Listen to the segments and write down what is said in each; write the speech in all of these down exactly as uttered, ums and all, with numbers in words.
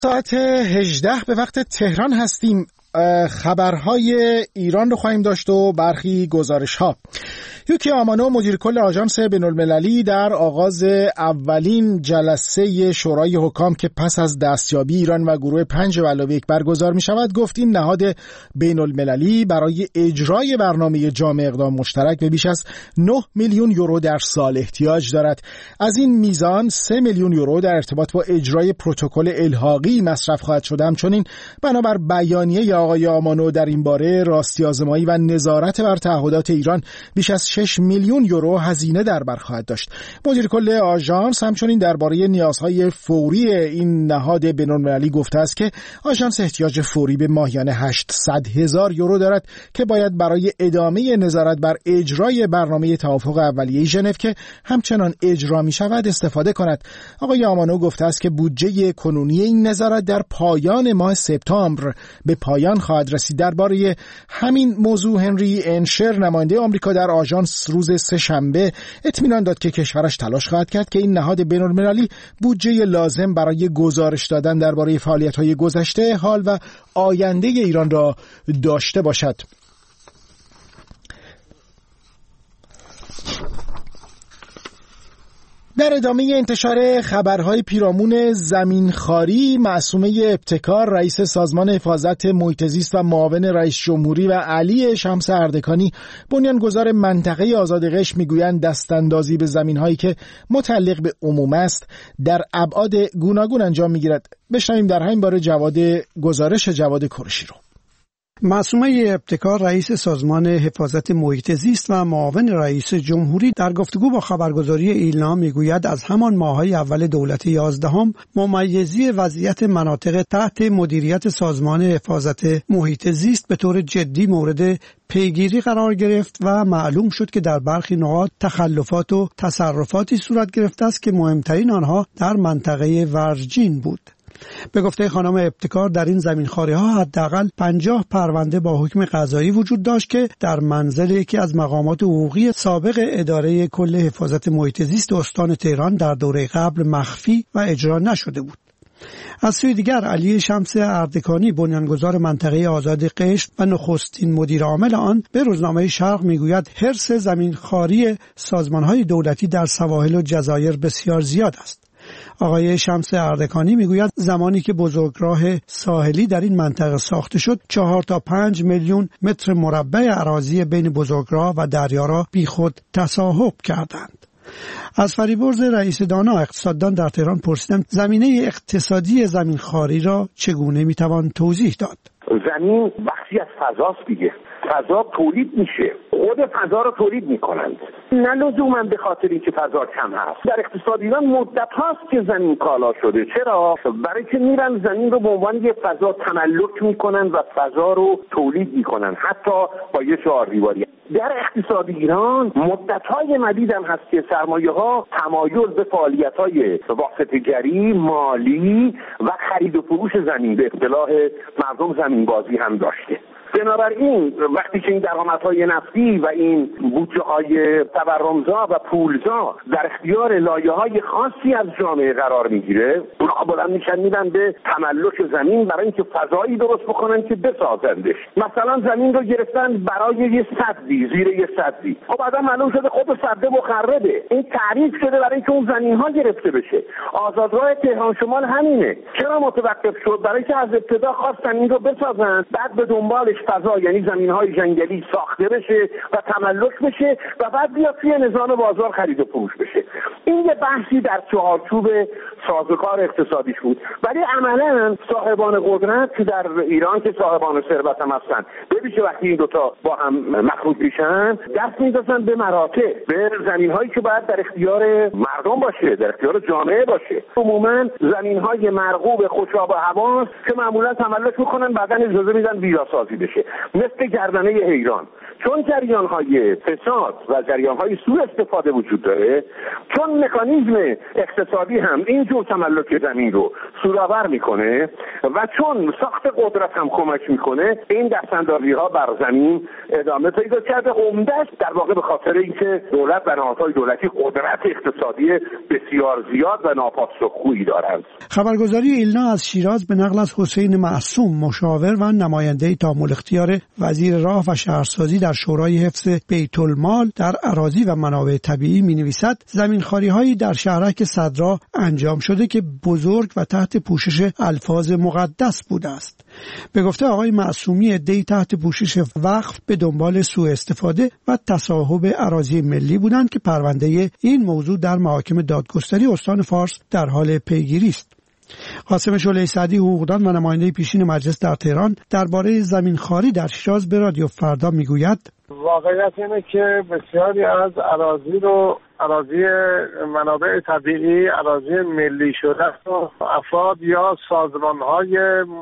ساعت هجده به وقت تهران هستیم. خبرهای ایران رو خواهیم داشت و برخی گزارش ها. یوکی آمانو مدیر کل آژانس بین‌المللی در آغاز اولین جلسه شورای حکام که پس از دستیابی ایران و گروه پنج به علاوه یک برگزار می شود گفت این نهاد بین‌المللی برای اجرای برنامه جامع اقدام مشترک به بیش از نه میلیون یورو در سال احتیاج دارد. از این میزان سه میلیون یورو در ارتباط با اجرای پروتکل الحاقی مصرف خواهد شد. همچنین بنابر بیانیه آقای آمانو در این باره راستی آزمایی و نظارت بر تعهدات ایران بیش از شش میلیون یورو هزینه در بر خواهد داشت. مدیر کل آژانس همچنین درباره نیازهای فوری این نهاد بین‌المللی گفته است که آژانس احتیاج فوری به ماهیانه هشتصد هزار یورو دارد که باید برای ادامه نظارت بر اجرای برنامه توافق اولیه ژنو که همچنان اجرا می شود استفاده کند. آقای آمانو گفته است که بودجه کنونی این نظارت در پایان ماه سپتامبر به پایان خواهد رسید. درباره همین موضوع هنری انشر نماینده آمریکا در آژانس روز سه شنبه اطمینان داد که کشورش تلاش خواهد کرد که این نهاد بین‌المللی بودجه لازم برای گزارش دادن درباره فعالیت‌های گذشته، حال و آینده ایران را داشته باشد. در ادامه انتشار خبرهای پیرامون زمینخواری، معصومه ابتکار رئیس سازمان حفاظت محیط زیست و معاون رئیس جمهوری و علی شمس اردکانی بنیانگذار منطقه آزاد قشم میگویند دستاندازی به زمینهایی که متعلق به عموم است در ابعاد گوناگون انجام میگیرد. بشنویم در همین باره جواد گزارش جواد کرشی رو. معصومه ابتکار رئیس سازمان حفاظت محیط زیست و معاون رئیس جمهوری در گفتگو با خبرگزاری ایلنا میگوید از همان ماه‌های اول دولت یازدهم ممیزی وضعیت مناطق تحت مدیریت سازمان حفاظت محیط زیست به طور جدی مورد پیگیری قرار گرفت و معلوم شد که در برخی نقاط تخلفات و تصرفاتی صورت گرفته است که مهمترین آنها در منطقه ورجین بود. به گفته خانم ابتکار در این زمینخواری ها حداقل پنجاه پرونده با حکم قضایی وجود داشت که در منزل یکی از مقامات حقوقی سابق اداره کل حفاظت محیط زیست استان تهران در دوره قبل مخفی و اجرا نشده بود. از سوی دیگر علی شمس اردکانی بنیانگذار منطقه آزاد قشم و نخستین مدیر عامل آن به روزنامه شرق میگوید حرص زمینخواری سازمان‌های دولتی در سواحل و جزایر بسیار زیاد است. آقای شمس اردکانی میگوید زمانی که بزرگراه ساحلی در این منطقه ساخته شد چهار تا پنج میلیون متر مربع اراضی بین بزرگراه و دریا را بیخود تصاحب کردند. از فریبرز رئیس دانا اقتصاددان در تهران پرسیدم زمینه اقتصادی زمینخواری را چگونه میتوان توضیح داد. زمین بخشی از فضاست دیگه. فضا تولید میشه، خود فضا رو تولید میکنند، نه لزوما به خاطر اینکه فضا کم هست. در اقتصاد ایران مدت هاست که زمین کالا شده. چرا؟ برای که میرن زمین رو به عنوان یه فضا تملک میکنن و فضا رو تولید میکنن، حتی با یه چهار دیواری. در اقتصاد ایران مدت‌های مدید هم هست که سرمایه‌ها تمایل به فعالیت‌های واسطه‌گری، مالی و خرید و فروش زمین به اصطلاح مردم زمین بازی هم داشته. بنابراین وقتی که این درآمدهای نفتی و این بودجه‌های تورمزا و پولزا در اختیار لایه‌های خاصی از جامعه قرار میگیره، اونها بلند میشن میدن به تملک زمین برای اینکه فضایی درست بکنن که بسازندش. مثلا زمین رو گرفتن برای یه سدی، زیر یه سدی. خب بعدا معلوم شده خود سد مخربه. این تعریف شده برای اینکه اون زمین‌ها گرفته بشه. آزادراه تهران شمال همینه. چرا متوقف شد؟ برای اینکه از ابتدا خواستن این رو بسازن، بعد به دنبالش فضا یعنی زمین‌های جنگلی ساخته بشه و تملک بشه و بعد بیاد توی نظام بازار خرید و فروش بشه. این یه بحثی در چهارچوب سازوکار اقتصادیش بود. ولی عملاً صاحبان قدرت که در ایران که صاحبان ثروت هم هستن، ببینید وقتی این دوتا با هم مخلوط میشن دست می‌ذارن به مراتع، به زمین‌هایی که باید در اختیار مردم باشه، در اختیار جامعه باشه. عموماً زمین‌های مرغوب خوشاب و هواست که معمولاً تملک می‌کنن بعداً اجازه میدن ویراسازی بشه. بشه، مثل گردنه حیران. چون جریان‌های فساد و جریان‌های سوء استفاده وجود داره، چون مکانیزم اقتصادی هم اینجور تملک زمین رو سوراور میکنه و چون ساخت قدرت هم کمک میکنه، این دستاندازی‌ها بر زمین ادامه پیدا کرده. عمده‌اش در واقع به خاطر اینکه دولت و نهادهای دولتی قدرت اقتصادی بسیار زیاد و ناپاسخگویی دارند. خبرگزاری ایلنا از شیراز به نقل از حسین معصوم، مشاور و نماینده تامل اختیار وزیر راه و شهرسازی در شورای حفظ بیت المال در اراضی و منابع طبیعی می‌نویسد زمینخواری‌هایی در شهرک صدرا انجام شده که بزرگ و تحت پوشش الفاظ مقدس بوده است. به گفته آقای معصومی، عده‌ای تحت پوشش وقف به دنبال سوء استفاده و تصاحب اراضی ملی بودند که پرونده این موضوع در محاکم دادگستری استان فارس در حال پیگیری است. قاسم شعله سعدی، حقوقدان و نماینده پیشین مجلس در تهران، درباره زمینخواری در شیراز به رادیو فردا میگوید: واقعیت اینه که بسیاری از اراضی رو اراضی منابع طبیعی، اراضی ملی شده و افراد یا سازمان‌های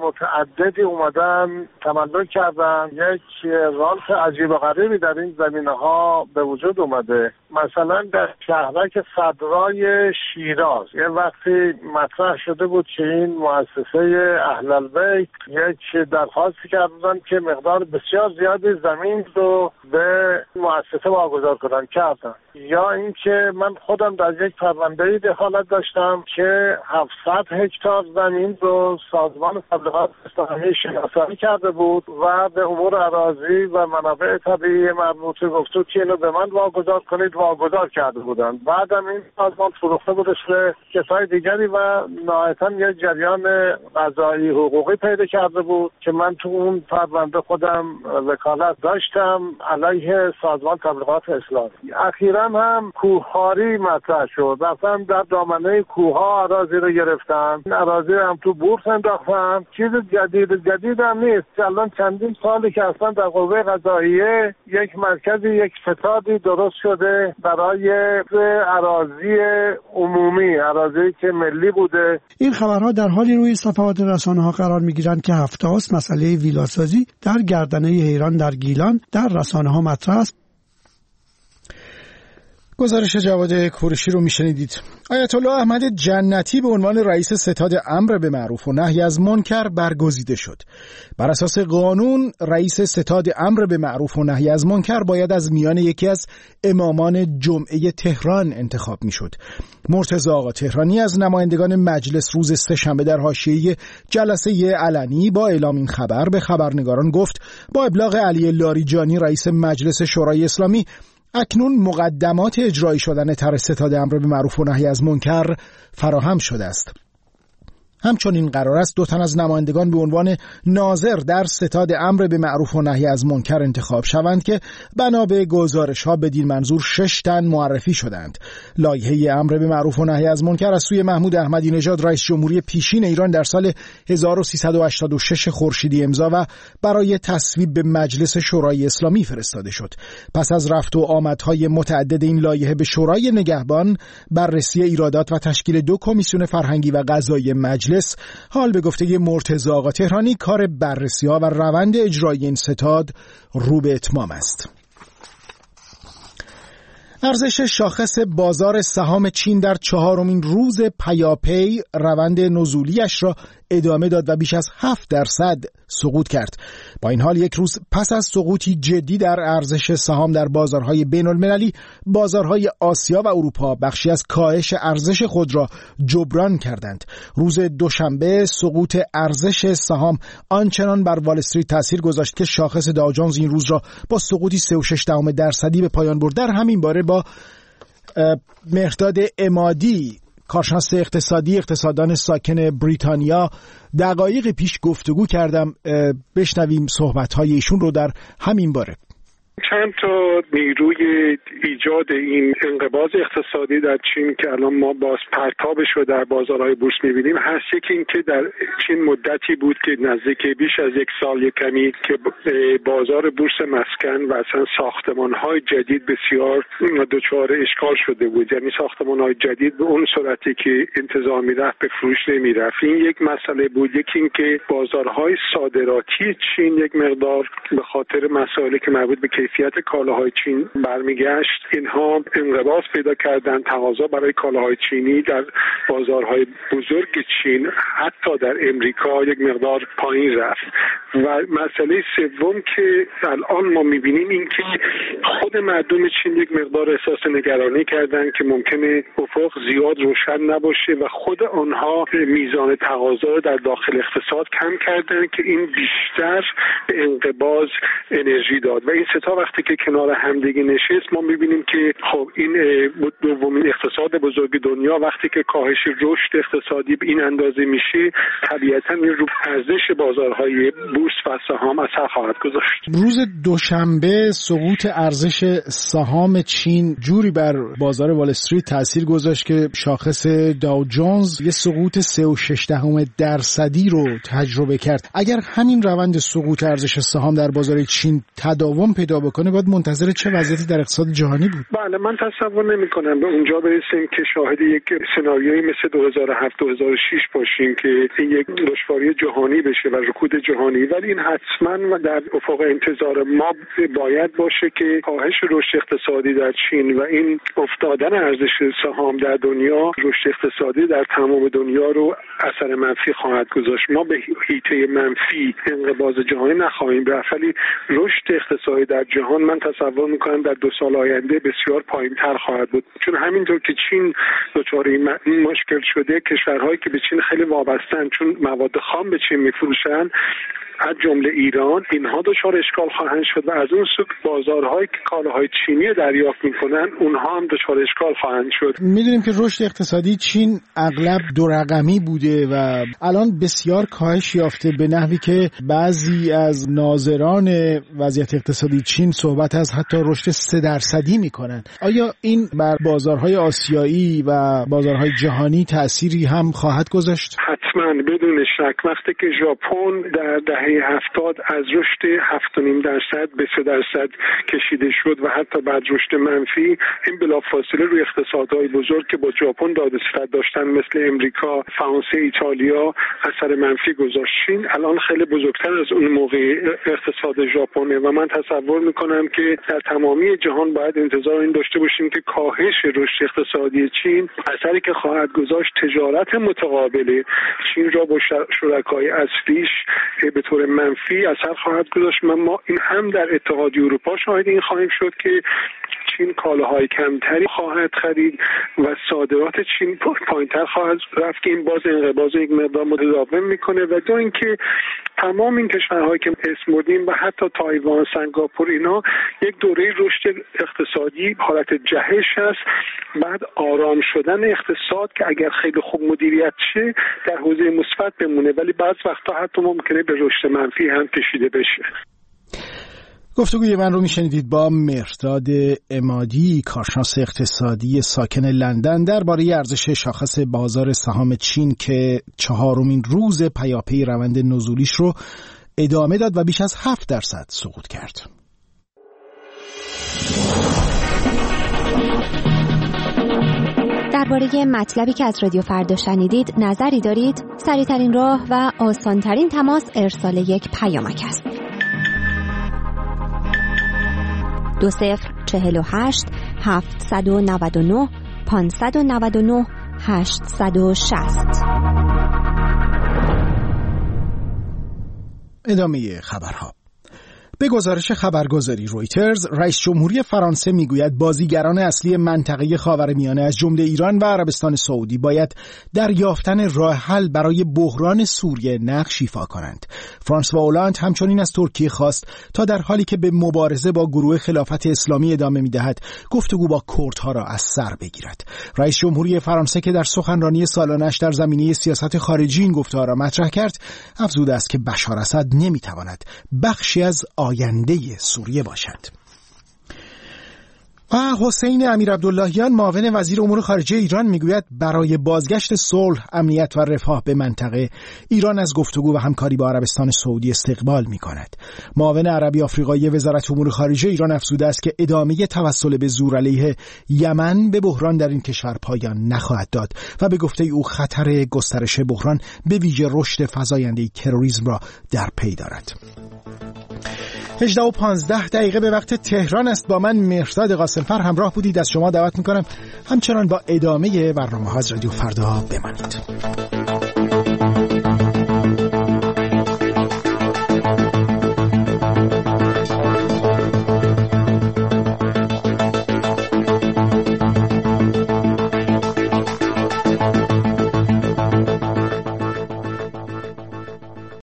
متعددی اومدن تملک کردن. یک رالف عجیب و غریبی در این زمینه‌ها به وجود اومده. مثلا در شهرک صدرای شیراز یه وقتی مطرح شده بود که این مؤسسه اهل البیت یک درخواستی کردن که مقدار بسیار زیادی زمین رو به مؤسسه واگذار کنن کردن. یا اینکه من خودم در یک پرونده‌ای دخالت داشتم که هفتصد هکتار زمین رو سازمان تبلیغات اسلامی شناسایی کرده بود و به امور اراضی و منابع طبیعی مربوطه گفت که اینو به من واگذار کنید، واگذار کرده بودن. بعدم این سازمان فروخته بودش به کسای دیگری و نهایتاً یه جریان قضایی حقوقی پیدا کرده بود که من تو اون پرونده خودم وکالت داشتم علیه سازمان تبلیغات اسلامی. اخیراً هم کوهخواری مطرح شد. مثلا در دامنه کوه‌ها اراضی رو گرفتن، این اراضی هم تو بورس انداختن. چیز جدید جدید هم نیست. الان چندین سالی که اصلا در قوه قضاییه یک مرکزی، یک ستادی درست شده برای اراضی عمومی، اراضی که ملی بوده. این خبرها در حالی روی صفحات رسانه‌ها قرار می‌گیرند که هفته‌هاست مسئله ویلاسازی در گردنه حیران در گیلان در رسانه‌ها مطرح است. گزارش جواد کوروشی رو میشنیدید. آیت الله احمد جنتی به عنوان رئیس ستاد امر به معروف و نهی از منکر برگزیده شد. بر اساس قانون رئیس ستاد امر به معروف و نهی از منکر باید از میان یکی از امامان جمعه تهران انتخاب میشد. مرتضی آقا تهرانی از نمایندگان مجلس روز سه‌شنبه در حاشیه جلسه علنی با اعلام این خبر به خبرنگاران گفت با ابلاغ علی لاریجانی رئیس مجلس شورای اسلامی اکنون مقدمات اجرایی شدن طرح ستاد امر به معروف و نهی از منکر فراهم شده است. همچنین قرار است دو تن از نمایندگان به عنوان ناظر در ستاد امر به معروف و نهی از منکر انتخاب شوند که بنا به گزارش‌ها بدین منظور شش تن معرفی شدند. لایحه امر به معروف و نهی از منکر از سوی محمود احمدی نژاد رئیس جمهوری پیشین ایران در سال هزار و سیصد و هشتاد و شش خورشیدی امضا و برای تصویب به مجلس شورای اسلامی فرستاده شد. پس از رفت و آمدهای متعدد این لایحه به شورای نگهبان، بررسی ایرادات و تشکیل دو کمیسیون فرهنگی و قضایی مجلس، حال به گفته مرتضی آقا تهرانی کار بررسی‌ها و روند اجرایی این ستاد رو به اتمام است. ارزش شاخص بازار سهام چین در چهارمین روز پیاپی روند نزولیش را ادامه داد و بیش از هفت درصد سقوط کرد. با این حال یک روز پس از سقوطی جدی در ارزش سهام در بازارهای بین المللی، بازارهای آسیا و اروپا بخشی از کاهش ارزش خود را جبران کردند. روز دوشنبه سقوط ارزش سهام آنچنان بر وال استریت تاثیر گذاشت که شاخص داو جونز این روز را با سقوطی سه و شش دهم درصدی به پایان برد. در همین باره با مهرداد عمادی، کارشناس اقتصادی اقتصاددان ساکن بریتانیا، دقایق پیش گفتگو کردم. بشنویم صحبت‌های ایشون رو در همین باره. چند تا نیروی ایجاد این انقباض اقتصادی در چین که الان ما باز پرتابش رو در بازارهای بورس می‌بینیم هست. یکی این که در چین مدتی بود که نزدیک بیش از یک سال یک کمی که بازار بورس مسکن و اصلا ساختمان‌های جدید بسیار دچار اشکال شده بود، یعنی ساختمان‌های جدید به اون صورتی که انتظار می‌رفت به فروش نمی‌رفت. این یک مسئله بود. یکی این که بازارهای صادراتی چین یک مقدار به خاطر مسائلی که مربوط به کیفیت کالاهای چین برمیگشت، اینها انقباض پیدا کردن. تقاضا برای کالاهای چینی در بازارهای بزرگ چین حتی در امریکا یک مقدار پایین رفت. و مسئله سوم که الان ما می‌بینیم این که خود مردم چین یک مقدار احساس نگرانی کردن که ممکنه افق زیاد روشن نباشه و خود آنها میزان تقاضا رو در داخل اقتصاد کم کردن که این بیشتر به انقباض انرژی داد. و این سه تا وقتی که کنار همدیگه نشست ما می‌بینیم که خب این دومین اقتصاد بزرگ دنیا وقتی که کاهش رشد اقتصادی به این اندازه میشه طبیعتاً رو ارزش بازارهای بورس و سهام اثر خواهد گذاشت. روز دوشنبه سقوط ارزش سهام چین جوری بر بازار وال استریت تاثیر گذاشت که شاخص داو جونز یه سقوط سه و شش دهم درصدی رو تجربه کرد. اگر همین روند سقوط ارزش سهام در بازار چین تداوم پیدا بکنه باید منتظر چه وضعیتی در اقتصاد جهانی بود؟ بله، من تصور نمی‌کنم به اونجا برسیم که شاهد یک سناریویی مثل دو هزار و هفت دو هزار و شش باشیم که یک دشواری جهانی بشه و رکود جهانی، ولی این حتما و در افق انتظار ما باید باشه که کاهش رشد اقتصادی در چین و این افتادن ارزش سهام در دنیا، رشد اقتصادی در تمام دنیا رو اثر منفی خواهد گذاشت. ما به هیته منفی انقباض جهانی نخواهیم رفت، ولی رشد اقتصادی در جهان من تصور میکنم در دو سال آینده بسیار پایین‌تر خواهد بود، چون همینطور که چین دچار این مشکل شده، کشورهایی که به چین خیلی وابستن چون مواد خام به چین میفروشن از جمله ایران، اینها دچار اشکال خواهند شد و از اون سو بازارهایی که کالاهای چینی دریافت میکنن اونها هم دچار اشکال خواهند شد. میدونیم که رشد اقتصادی چین اغلب دو رقمی بوده و الان بسیار کاهش یافته به نحوی که بعضی از ناظران وضعیت اقتصادی چین صحبت از حتی رشد سه درصدی میکنن. آیا این بر بازارهای آسیایی و بازارهای جهانی تأثیری هم خواهد گذاشت؟ حتما بدون شک. وقتی که ژاپن در دهه هفتاد از رشد هفت و نیم درصد به سه درصد کشیده شد و حتی بعد رشد منفی، این بلافاصله روی اقتصادهای بزرگ که با ژاپن داد و ستد داشتن مثل امریکا، فرانسه، ایتالیا اثر منفی گذاشت. چین الان خیلی بزرگتر از اون موقع اقتصاد ژاپنه و من تصور میکنم که در تمامی جهان باید انتظار این داشته باشیم که کاهش رشد اقتصادی چین اثری که خواهد گذاشت تجارت متقابل چین را با شرکای اصلیش به طور منفی اثر خواهد گذاشت. ما این هم در اتحادیه اروپا شاهد این خواهیم شد که چین کالاهای کمتری خواهد خرید و صادرات چین پایینتر خواهد رفت که این باز انقباض یک مقدار متداوم میکنه و دو اینکه تمام این کشورهایی که اسم بردیم و حتی تایوان، سنگاپور، اینا یک دوره رشد اقتصادی حالت جهش هست، بعد آرام شدن اقتصاد که اگر خیلی خوب مدیریت شه در حوزه مثبت بمونه، ولی بعض وقتا حتی ممکنه به رشد منفی هم کشیده بشه. گفتگوی من رو میشنیدید با مهرداد عمادی، کارشناس اقتصادی ساکن لندن، درباره ارزش شاخص بازار سهام چین که چهارمین روز پیاپی روند نزولیش رو ادامه داد و بیش از هفت درصد سقوط کرد. درباره مطلبی که از رادیو فردا شنیدید نظری دارید؟ سریع‌ترین راه و آسان‌ترین تماس ارسال یک پیامک است. دو صفر چهل و هشت هفتصد و نود و نه پانصد و نود و نه هشتصد و شصت. ادامه خبرها. به گزارش خبرگزاری رویترز، رئیس جمهوری فرانسه میگوید بازیگران اصلی منطقه خاورمیانه از جمله ایران و عربستان سعودی باید در یافتن راه حل برای بحران سوریه نقش ایفا کنند. فرانسوا اولاند همچنین از ترکیه خواست تا در حالی که به مبارزه با گروه خلافت اسلامی ادامه میدهد، گفتگو با کردها را از سر بگیرد. رئیس جمهوری فرانسه که در سخنرانی سالانه‌اش در زمینه سیاست خارجی این گفته‌ها را مطرح کرد، افزوده است که بشار اسد نمیتواند بخشی از آینده سوریه باشد. حسین امیرعبداللهیان معاون وزیر امور خارجه ایران میگوید برای بازگشت صلح، امنیت و رفاه به منطقه ایران از گفتگو و همکاری با عربستان سعودی استقبال میکند. معاون عربی آفریقایی وزارت امور خارجه ایران افزوده است که ادامه توسل به زور علیه یمن به بحران در این کشور پایان نخواهد داد و به گفته او خطر گسترش بحران به ویژه رشد فزاینده تروریسم را در پی دارد. هجده و پانزده دقیقه به وقت تهران است. با من مهرداد قاسمفر همراه بودید. از شما دعوت میکنم همچنان با ادامه برنامه ها از رادیو فردا بمانید.